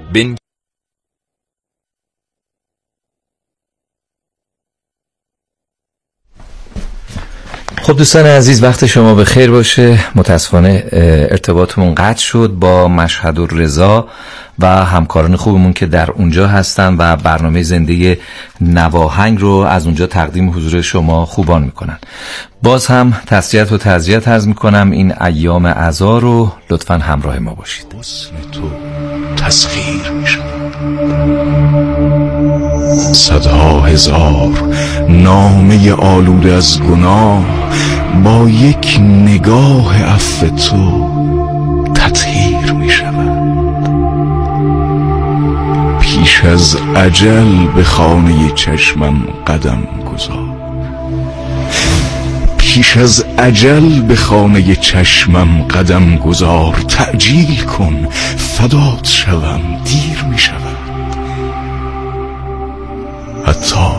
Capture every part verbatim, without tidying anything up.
بن خب دوستان عزیز، وقت شما به خیر باشه. متاسفانه ارتباطمون قطع شد با مشهد الرضا و همکاران خوبمون که در اونجا هستن و برنامه زنده نواهنگ رو از اونجا تقدیم حضور شما خوبان میکنن. باز هم تسلیت و تعزیت عرض میکنم. این ایام عزا رو لطفاً همراه ما باشید. حسن تو تسخیر میشود، صدها هزار نامه آلوده از گناه با یک نگاه عفو تو تطهیر می شود. پیش از اجل به خانه چشمم قدم گذار، پیش از اجل به خانه چشمم قدم گذار. تعجیل کن فدات شوم، دیر می شود. حتی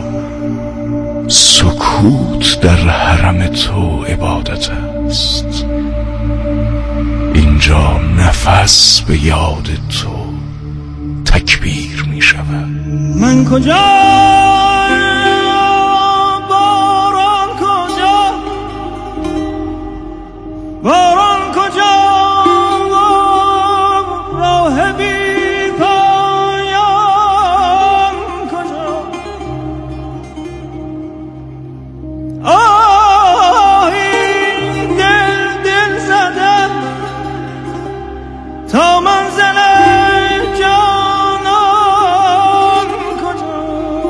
سکوت در حرم تو عبادت است. اینجا نفس به یاد تو تکبیر می شود. من کجا باران کجا، باران کجا، راه بی پایان کجا. آه این دل دل زدم تا منزل جانان کجا.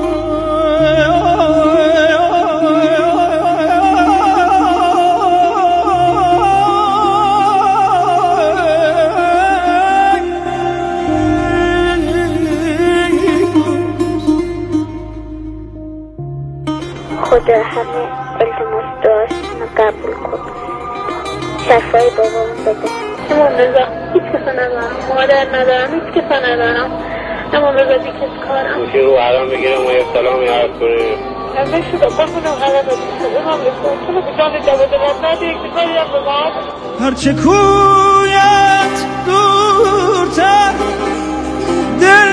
خدا همه التماس داشت قبول کن، شفای بابامون بده. امام رضا هیچ کسا ندارم، مادر ندارم، هیچ کسا ندارم. امام رضا بیکس کارم میشه رو حرام بگیرم و یه سلام یاد کنیم. همه شده بخونم حرام بگیرم. امام رضا چون بجان جواد ما نده یک دکاری هم به ما. هرچه کویت دورتر، دل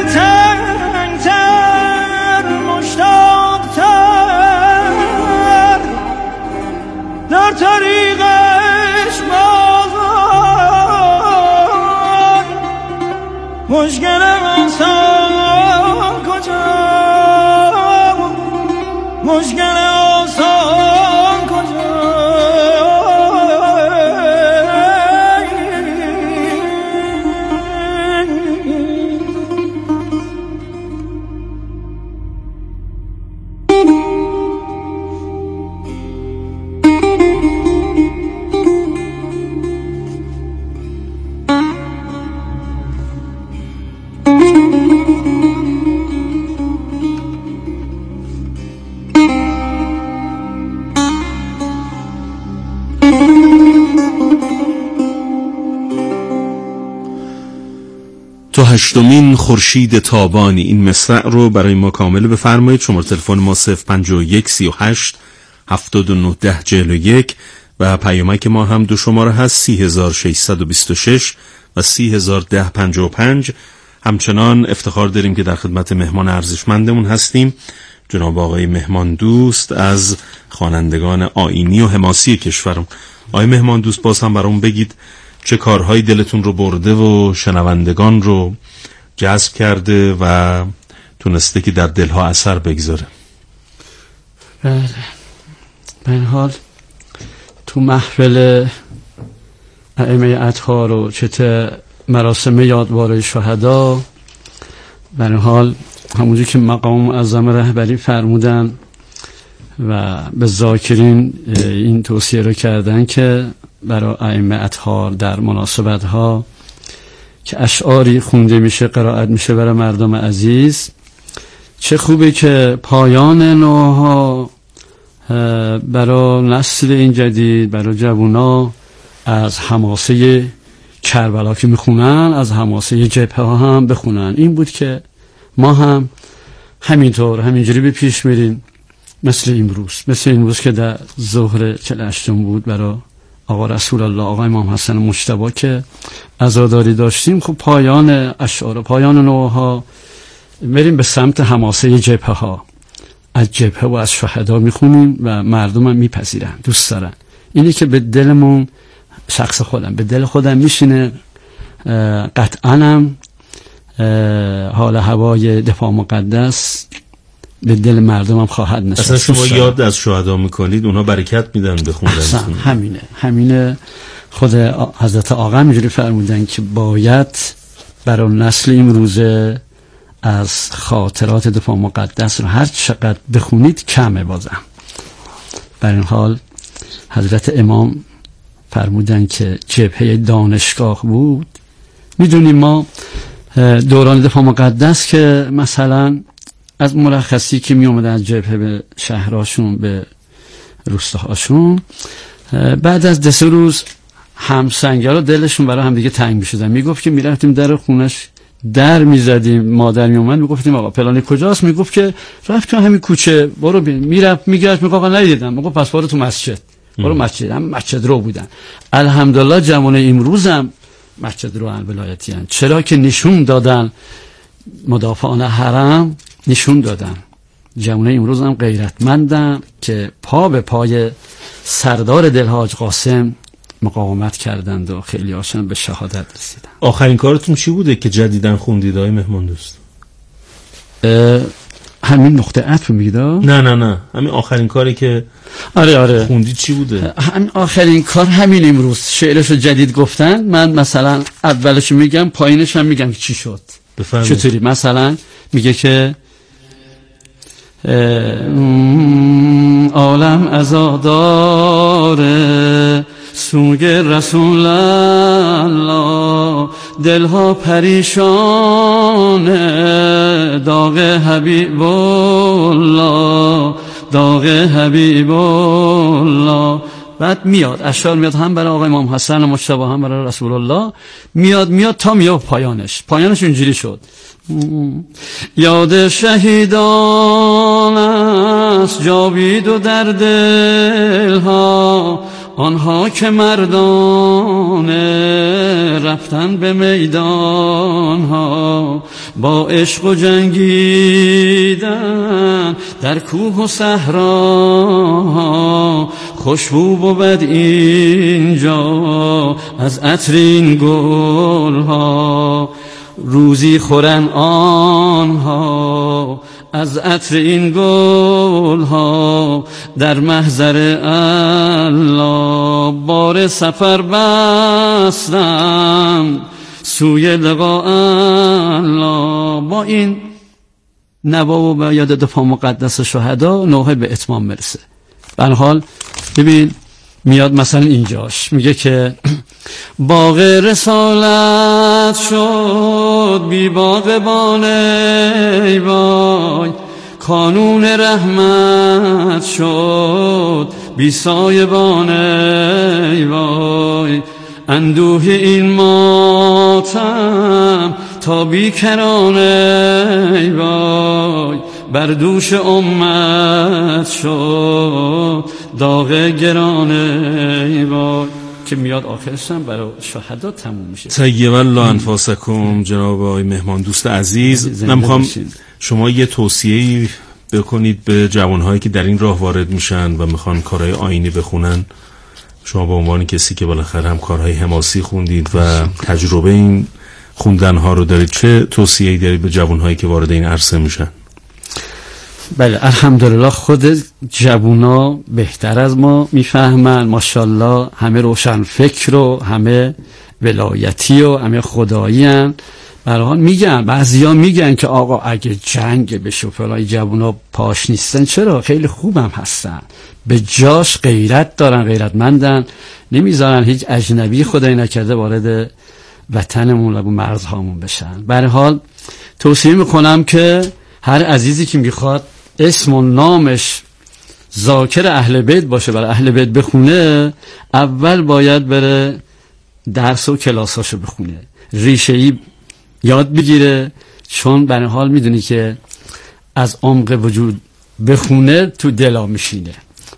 تنگتر، مشتاقتر، در طریقش بازان مشکلم انسان کجا، مشکل آسان کجا. تو هشتمین خورشید تابانی. این مصرع رو برای ما کامل بفرمایید. شماره تلفن ما صفر پنج یک سی و هشت هفتاد و نه ده چهل و یک و پیامک ما هم دو شماره هست سی هزار و ششصد و بیست و شش و سی هزار و ده پنجاه و پنج. همچنان افتخار داریم که در خدمت مهمان ارزشمندمون هستیم، جناب آقای مهمان دوست از خوانندگان آیینی و حماسی کشورم. آقای مهمان دوست، باز هم برام بگید چه کارهایی دلتون رو برده و شنوندگان رو جذب کرده و تونسته که در دلها اثر بگذاره. بله، به هر حال تو محفل ائمه اطهار و چته مراسم یادوارای شهدا، به هر حال همونجوری که مقام معظم رهبری فرمودن و به ذاکرین این توصیه رو کردن که برای ائمه اطهار در مناسبت ها که اشعاری خونده میشه، قرائت میشه برای مردم عزیز، چه خوبه که پایان نوها برای نسل این جدید، برای جوونا از حماسه کربلا که میخونن از حماسه جبهه ها هم بخونن. این بود که ما هم همینطور همینجوری به پیش میریم، مثل امروز مثل امروز که در ظهر چهل و هشتم بود برای آقا رسول الله، آقا امام حسن مجتبی که عزاداری داشتیم، خب پایان اشعار، پایان نوحه بریم به سمت حماسه جبهه ها، از جبهه و از شهدا میخونیم و مردم هم میپذیرن، دوست دارن. اینی که به دلمون، شخص خودم به دل خودم میشینه، قطعا هم حال هوای دفاع مقدس به دل مردم هم خواهد نشست. اصلا شما یاد از شهدا میکنید، اونا برکت میدن به خوندن. همینه همینه خود حضرت آقا میجوری فرمودن که باید برای نسل امروزه از خاطرات دفاع مقدس رو هر چقدر بخونید کمه بازم. بر این حال حضرت امام فرمودن که جبهه دانشگاه بود. میدونیم ما دوران دفاع مقدس که مثلا از مرخصی که می اومدن از جبهه به شهرهاشون، به روستاهاشون، بعد از دو سه روز همسنگرها دلشون برای هم دیگه تنگ میشدن. میگفت که میرفتیم در خونش در میزدیم، مادر میومد میگفتیم آقا فلانی کجاست؟ میگفت که رفت تو همین کوچه، برو ببین. میرفت میگشت، میگفت آقا ندیدم. میگفت پس برو تو مسجد، برو مسجد. هم مسجد رو بودن. الحمدلله جوان امروزم مسجد رو ولایتی هستند. چرا که نشون دادن مدافعان حرم، نشون دادن جوان امروز هم غیرتمندن که پا به پای سردار دل حاج قاسم مقاومت کردند و خیلی هاشون به شهادت رسیدن. آخرین کارتون چی بوده که جدیدن خوندید آقای مهمان دوست؟ همین نقطه عطف میگید؟ نه نه نه همین آخرین کاری که آره آره خوندید چی بوده؟ همین آخرین کار همین امروز شعرشو جدید گفتن. من مثلا اولشو میگم، پایینش هم میگم که چی شد. بفرمایید. چطوری؟ مثلا میگه که عالم عزاداره سوی رسول الله، دلها پریشانه داغ حبیب الله، داغ حبیب الله. بعد میاد اشعار میاد، هم برای آقای امام حسن مجتبی هم برای رسول الله، میاد میاد تا میاد پایانش. پایانش اینجوری شد: یاد شهیدان است جاوید و در دلها، آنها که مردانه رفتن به میدانها، با عشق و جنگیدن در کوه و صحراها، خوشبو بود اینجا از عطر این گلها، روزی خورن آنها از عطر این گلها، در محضر الله بار سفر بستم سوی لقاء الله. با این نوا و یاد دفاع مقدس شهدا نوحه به اتمام مرسه. به هر حال ببین میاد مثلا اینجاش میگه که باغ رسالت شد بی باغبان ای وای، کانون رحمت شد بی سایبان ای وای، اندوه این ماتم تا بی کران ای وای، بر دوش امت شد داغ گران ای وای. که میاد آخرش هم برای شهدا تموم میشه. طیب الله انفاسکم. جناب آقای مهمان دوست عزیز، من میخوام شما یه توصیه‌ای بکنید به جوانهایی که در این راه وارد میشن و میخوان کارهای آیینی بخونن. شما به عنوان کسی که بالاخره هم کارهای حماسی خوندید و تجربه این خوندنها رو دارید، چه توصیه‌ای دارید به جوانهایی که وارد این عرصه میشن؟ بله الحمدلله خود جوونا بهتر از ما میفهمن، ماشاءالله همه روشن فکر و همه ولایتی و همه خدایی هن. برای میگن، بعضیا میگن که آقا اگه جنگ بشه فلان جوونا پاش نیستن. چرا؟ خیلی خوبم هستن، به جاش غیرت دارن، غیرتمندن، نمیذارن هیچ اجنبی خدای نکرده وارد وطنمون و مرزهامون بشن. برای حال توصیه میکنم که هر عزیزی که میخواد اسم و نامش ذاکر اهل بیت باشه، برای اهل بیت بخونه، اول باید بره درس و کلاساشو بخونه، ریشه‌ای یاد بگیره. چون برای حال میدونی که از عمق وجود بخونه تو دلا میشینه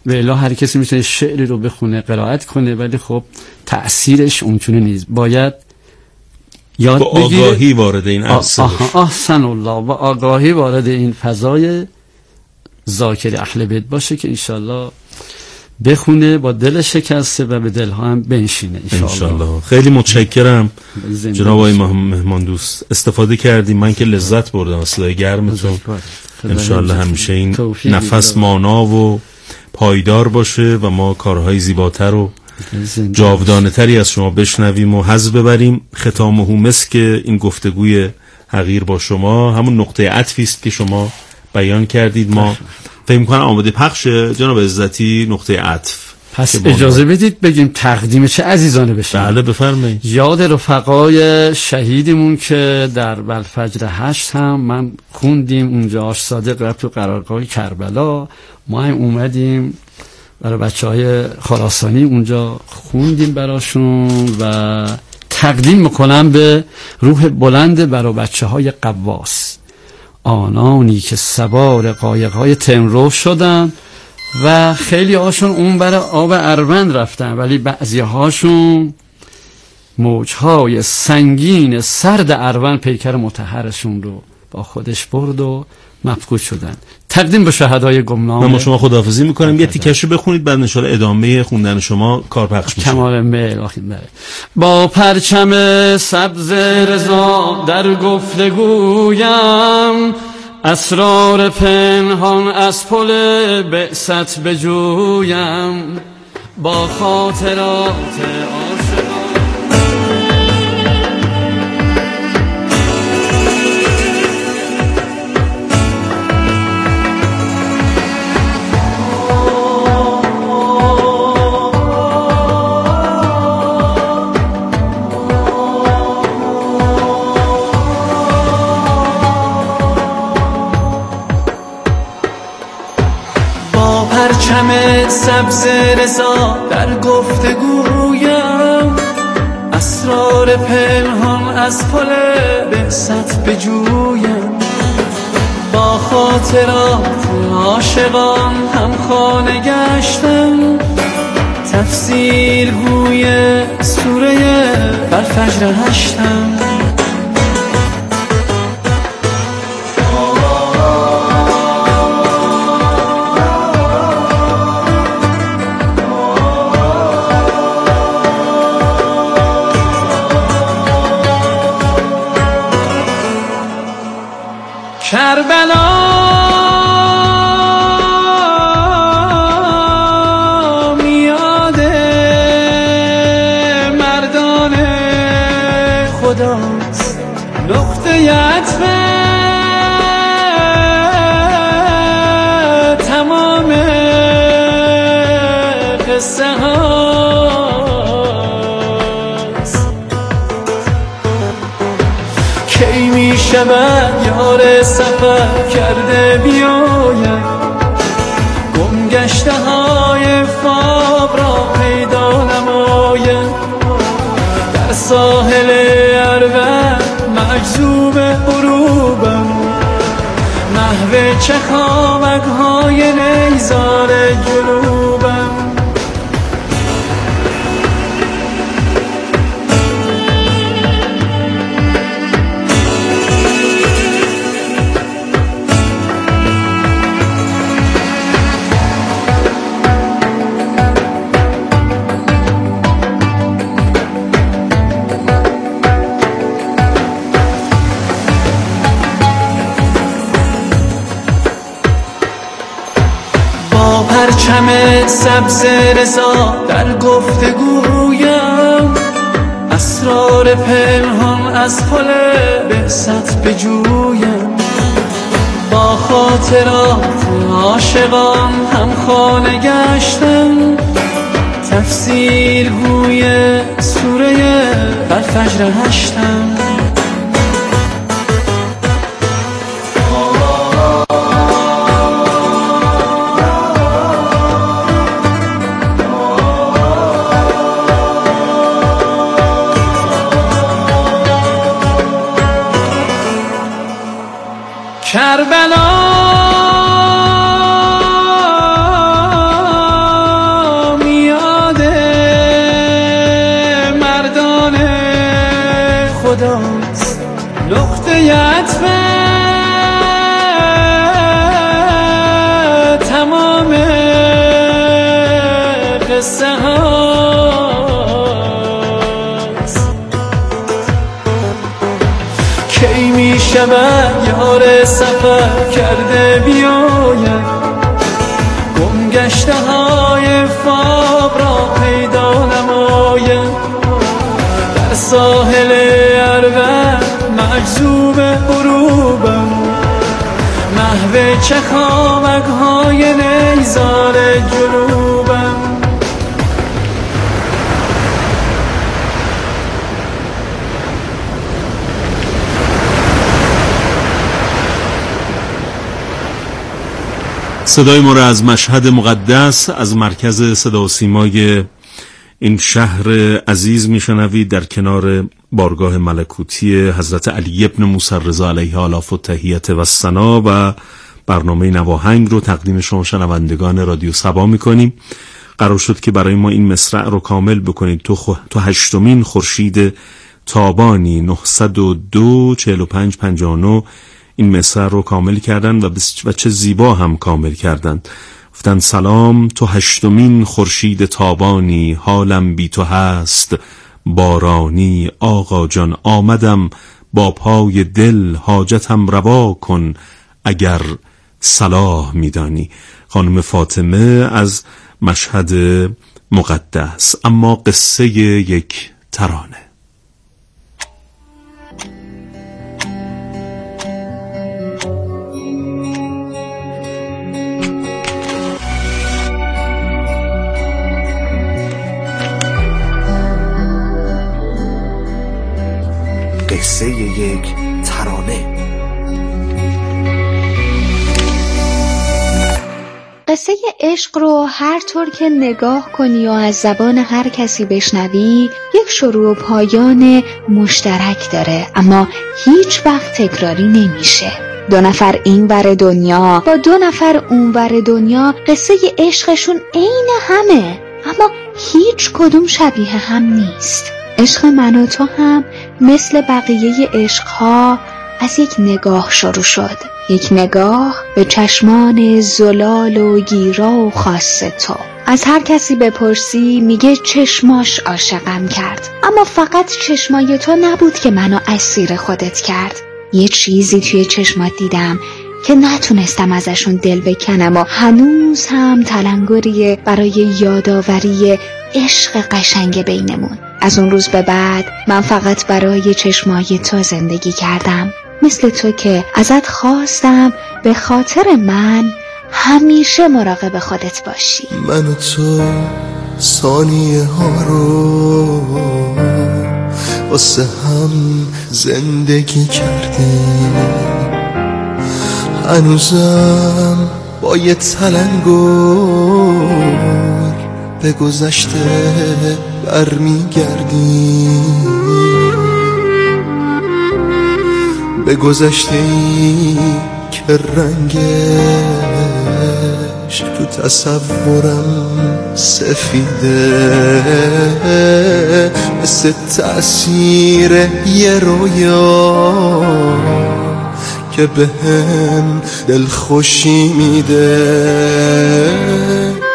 و الا هر کسی میتونه شعری رو بخونه قرائت کنه، ولی خب تأثیرش اونچونه نیست. باید یاد با بگیره آگاهی وارد این عرصه بشه. احسن الله، با آگاهی وارد این فضای ذاکر اهل بیت باشه که انشالله بخونه با دل شکسته و به دلها هم بنشینه انشالله. خیلی متشکرم جناب آقای مهمان دوست، استفاده کردیم. من که لذت بردم اصلا گرمتون. انشالله همیشه این نفس مانا و پایدار باشه و ما کارهای زیباتر و جاودانه تری از شما بشنویم و حظ ببریم. ختامه مسک که این گفتگوی حقیر با شما همون نقطه عطفی است که شما بیان کردید. ما فکر می‌کنم آماده پخش جناب عزتی نقطه عطف. پس اجازه بدید بگیم تقدیم چه عزیزانه بشه. بله بفرمایید. یاد رفقای شهیدمون که در بلفجر هشت هم من خوندیم اونجا، آش صادق رفت تو قرارگاه کربلا، ما هم اومدیم برای بچه های خراسانی اونجا خوندیم براشون و تقدیم میکنم به روح بلند برای بچه های قواس، آنانی که سوار قایق های تمرو شدن و خیلی هاشون اون برای آب اروند رفتن، ولی بعضی هاشون موجهای سنگین سرد اروند پیکر مطهرشون رو با خودش برد و مفقود شدن. تقدیم به شهدای گمنام. ما شما خداحافظی میکنم. یه تیکشو بخونید بعد ان شاءالله ادامه خوندن شما کار پخش میشه. کمال میل آخین بره. با پرچم سبز رضا در گفتگویم، اسرار پنهان از پل بعثت بجویم، با خاطرات عاشقان. پرچم سبز رضا در گفتگویم، اسرار پنهان از پل بعثت بجویم، با خاطرات عاشقان هم خانه گشتم، تفسیر گوی سوره بلفجر هشتم. کربلا میاد مردان خداست، نقطه عطف تمام قصه هاست. کی می شود یار سفر کرده بیاید، گم گشته های خواب را پیدا نماید، در ساحل عربت مجذوب غروبم، محو چخامک های نیزار جنوبم. پرچم سبز رضا در گفتگویم، اسرار پنهان از پل بعثت بجویم، با خاطرات عاشقان هم خانه گشتم، تفسیر گوی سوره بلفجر هشتم. کربلا نقطه عطف تمام قصه هاست. کی می شود یار سفر کرده بیاید، گم گشته های خواب را پیدا نماید. در ساحل عربه مجذوب غروبم، محو چخامک های نیزار جنوبم. صدای ما را از مشهد مقدس، از مرکز صدا و سیمای این شهر عزیز میشنوید، در کنار بارگاه ملکوتی حضرت علی ابن موسی رضا علیه آلاف و تحیت و ثنا، و برنامه نواهنگ رو تقدیم شما شنوندگان رادیو صبا میکنیم. قرار شد که برای ما این مصرع رو کامل بکنید. تو, خو... تو هشتمین خورشید تابانی نهصد و دو چهل و پنج پنجاه و نه این مصرع رو کامل کردن و, بس... و چه زیبا هم کامل کردن. گفتن سلام تو هشتمین خورشید تابانی، حالم بی تو هست بارانی. آقا جان آمدم با پای دل، حاجتم روا کن اگر صلاح میدانی. خانم فاطمه از مشهد مقدس. اما قصه یک ترانه. قصه یک ترانه. قصه عشق رو هر طور که نگاه کنی و از زبان هر کسی بشنوی یک شروع و پایان مشترک داره، اما هیچ وقت تکراری نمیشه. دو نفر این ور دنیا با دو نفر اون ور دنیا قصه عشقشون عین همه، اما هیچ کدوم شبیه هم نیست. عشق من و تو هم مثل بقیه عشقها از یک نگاه شروع شد، یک نگاه به چشمان زلال و گیرا و خاص تو. از هر کسی بپرسی میگه چشماش عاشقم کرد، اما فقط چشمای تو نبود که منو اسیر خودت کرد. یه چیزی توی چشمات دیدم که نتونستم ازشون دل بکنم و هنوز هم تلنگریه برای یاداوری عشق قشنگ بینمون. از اون روز به بعد من فقط برای چشمای تو زندگی کردم، مثل تو که ازت خواستم به خاطر من همیشه مراقب خودت باشی. من و تو ثانیه ها رو واسه هم زندگی کردیم، هنوزم با یه تلنگر به گذشته برمیگردیم، به گذشته‌ای که رنگش تو تصورم سفیده، مثل تأثیر یه رویا که به هم دلخوشی میده.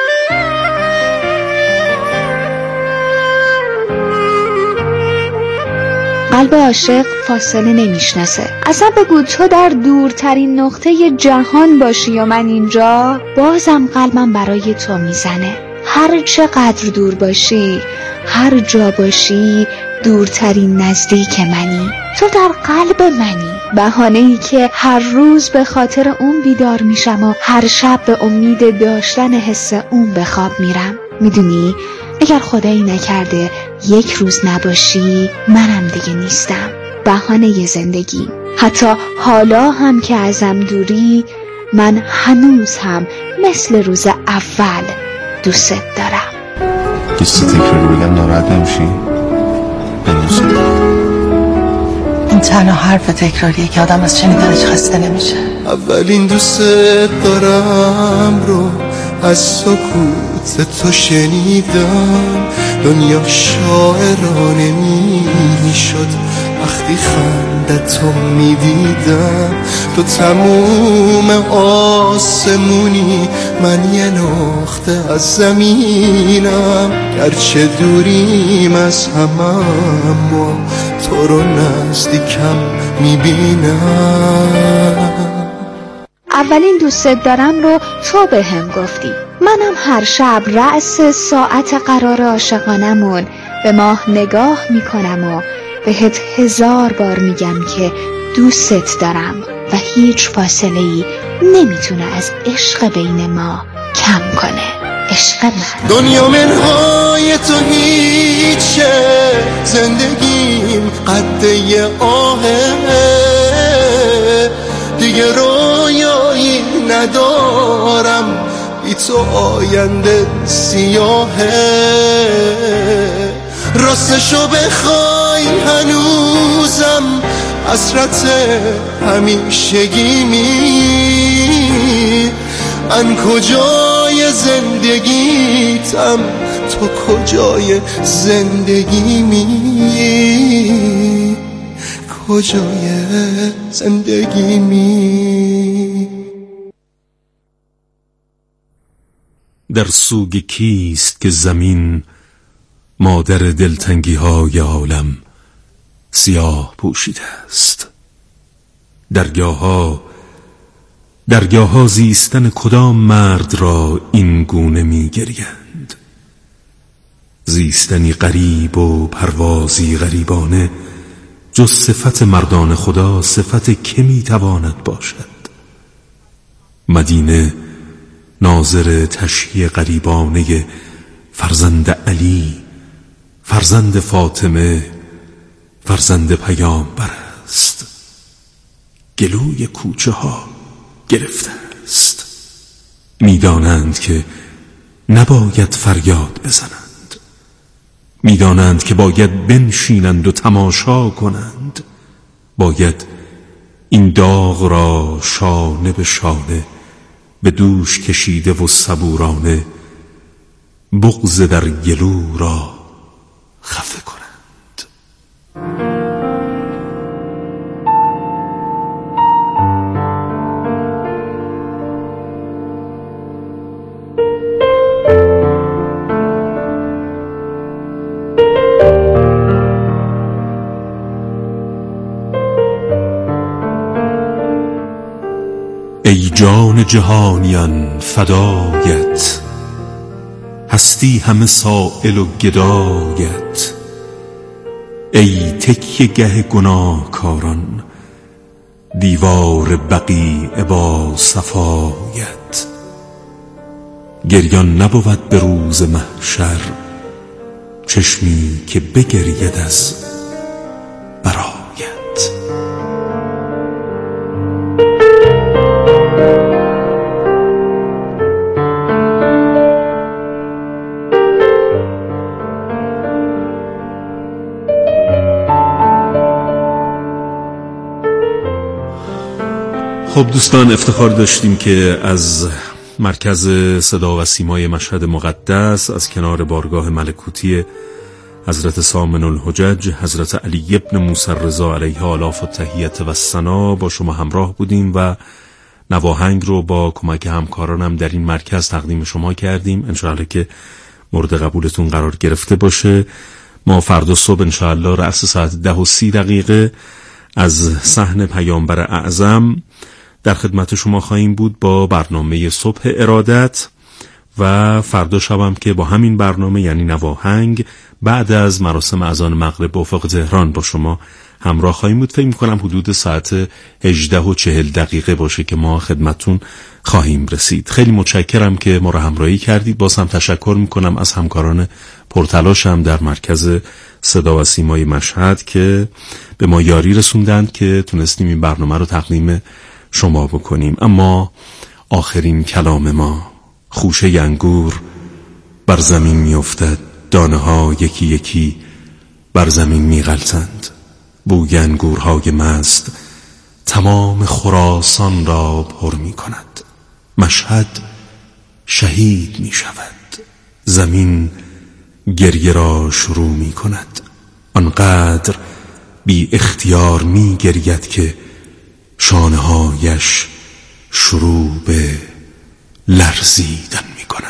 قلب عاشق فاصله نمیشناسه. اصلا بگو تو در دورترین نقطه جهان باشی و من اینجا، بازم قلبم برای تو میزنه. هر چقدر دور باشی، هر جا باشی، دورترین نزدیک منی. تو در قلب منی، بهانه‌ای که هر روز به خاطر اون بیدار میشم و هر شب به امید داشتن حس اون به خواب میرم. میدونی اگر خدایی نکرده یک روز نباشی، منم دیگه نیستم. بهانه زندگی. حتی حالا هم که ازم دوری، من هنوز هم مثل روز اول دوست دارم. کسی تکراری بگم ناراحت نمیشی؟ بنویسی. این تنها حرف تکراریه که آدم از شنیدنش خسته نمیشه. اولین دوست دارم رو از سکوت تو شنیدم، دنیا شاعرانه میشد وقتی خندتو میدیدم تو تموم آسمونی، من یه نقطه از زمینم، گرچه دوریم از هم اما تو رو نزدیکم میبینم. اولین دوست دارم رو تو به هم گفتی، منم هر شب رأس ساعت قرار عاشقانمون به ماه نگاه میکنم و بهت هزار بار میگم که دوست دارم و هیچ فاصله ای نمیتونه از عشق بین ما کم کنه. عشق من دنیا منهای تو هیچه، زندگیم قده آهه، دیگه رویایی ندارم، بی تو آینده سیاهه. راستشو بخوای هنوزم حسرت همیشگیمی، من کجای زندگیتم تو کجای زندگیمی، کجای زندگیمی. در سوگ کیست که زمین مادر دلتنگی های عالم سیاه پوشیده است؟ درگاه ها درگاه ها زیستن کدام مرد را این گونه می گریند؟ زیستنی غریب و پروازی غریبانه، جز صفت مردان خدا صفت که می تواند باشد؟ مدینه ناظر تشییع غریبانه فرزند علی، فرزند فاطمه، فرزند پیامبر است. گلوی کوچه ها گرفته است، میدانند که نباید فریاد بزنند، میدانند که باید بنشینند و تماشا کنند، باید این داغ را شانه به شانه به دوش کشیده و صبورانه بغض در گلو را خفه کنند. ای جان جهانیان فدایت، هستی همه سائل و گدایت. ای تکیه گه گناهکاران، دیوار بقیع با صفایت. گریان نبود به روز محشر، چشمی که بگرید از برایت. خب دوستان، افتخار داشتیم که از مرکز صدا و سیمای مشهد مقدس، از کنار بارگاه ملکوتی حضرت سامن الحجج حضرت علی ابن موسی رضا علیه آلاف و تحیت و ثنا با شما همراه بودیم و نواهنگ رو با کمک همکارانم در این مرکز تقدیم شما کردیم. انشاءالله که مورد قبولتون قرار گرفته باشه. ما فردا صبح انشاءالله رأس ساعت ده و سی دقیقه از صحن پیامبر اعظم در خدمت شما خواهیم بود با برنامه صبح ارادت و فردا شبم که با همین برنامه یعنی نواهنگ بعد از مراسم اذان مغرب افق تهران با شما همراه خواهیم بود. فکر می‌کنم حدود ساعت هجده و چهل دقیقه باشه که ما خدمتون خواهیم رسید. خیلی متشکرم که ما را همراهی کردید. باز هم تشکر می‌کنم از همکاران پرتلاشم در مرکز صدا و سیمای مشهد که به ما یاری رسوندند که تونستیم این برنامه رو تقدیم شما بکنیم. اما آخرین کلام ما: خوشه انگور بر زمین میافتد، دانه ها یکی یکی بر زمین میغلطند. بوی انگورهای مست تمام خراسان را پر می کند. مشهد شهید می شود، زمین گریه را شروع می کند. آنقدر بی اختیار می گرید که شانه هایش شروع به لرزیدن می کند.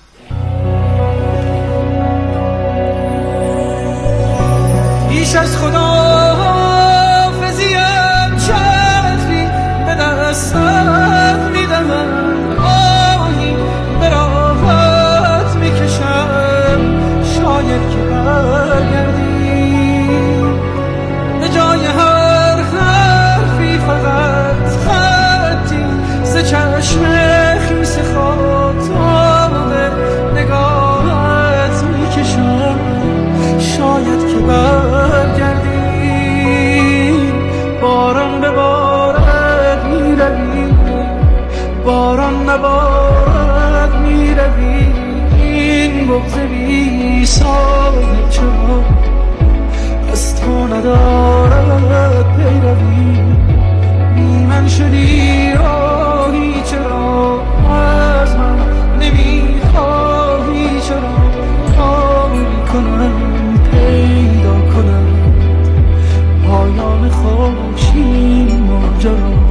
بیش از خدا فزیم چتری به دستت می دهم، آهی به راحت می کشم، شاید که برگردی به جای هر حرفی فقط خطی ز چشم خیس خاطاب نگاهت می کشم، شاید که برگردی. باران به بارت می روی، باران نبارد می روی، این بغض بی سایه چرا از تو ندارد پیروی. بی من شدی راهی چرا از من نمی خواهی، چرا کاری کنم پیدا کنم پایان خوشی ماجرا.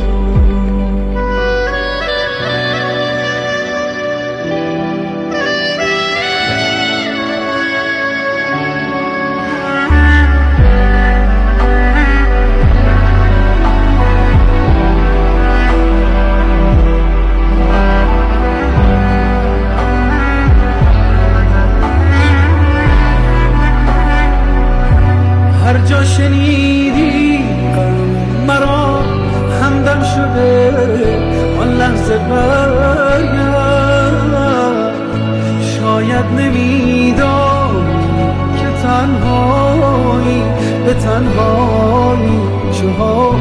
هر جا شنیدی قلب مرا همدم شده، آن لحظه برگرد. شاید نمیدانی که تنهایی به تنهایی چها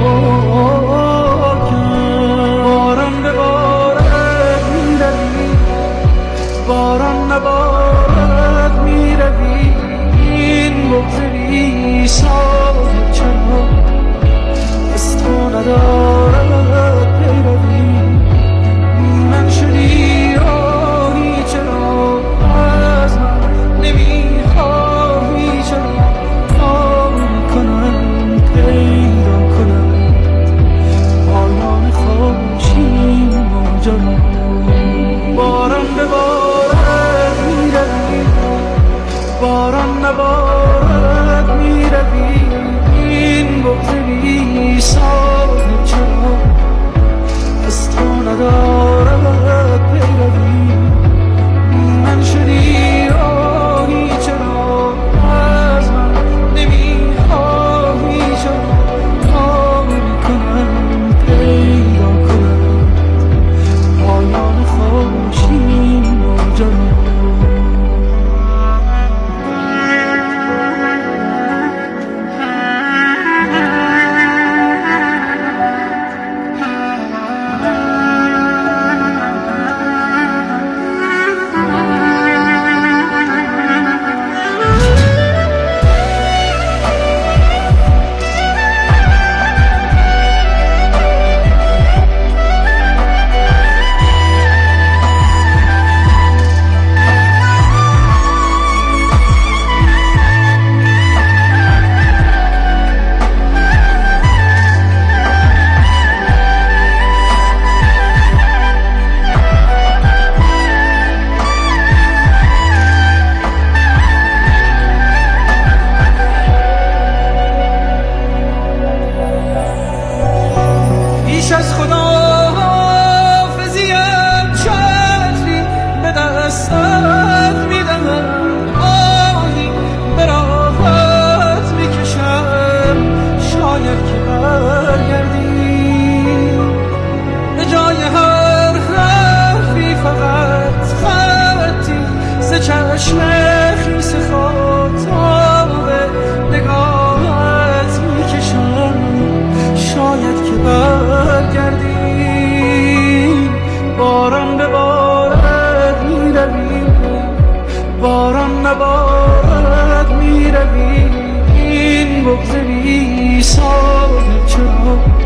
کرد. باران به بارت می روی، باران نبارد می روی، این بغض بی سایه چرا از تو ندارد پیروی. بی من شدی راهی چرا از من نمی خواهی، چرا کاری کنم پیدا کنم پایان خوشی ماجرا. باران به بارت می روی، باران نبارد می روی، این بغض بی سایه چرا از تو ندارد پیروی. بی من شدی راهی چرا از من نمی خواهی، چرا کاری کنم پیدا کنم پایان خوشی ماجرا. بیش از خدا حافظیم چتری به دستت می دهم، آهی به راحت می کشم، شاید که برگردی به جای هر حرفی فقط خطی ز چشم خیس خاطاب نگاهت می کشم، شاید که برگردی. باران به بارت می روی، باران نبارد می روی، این بغض بی سایه چرا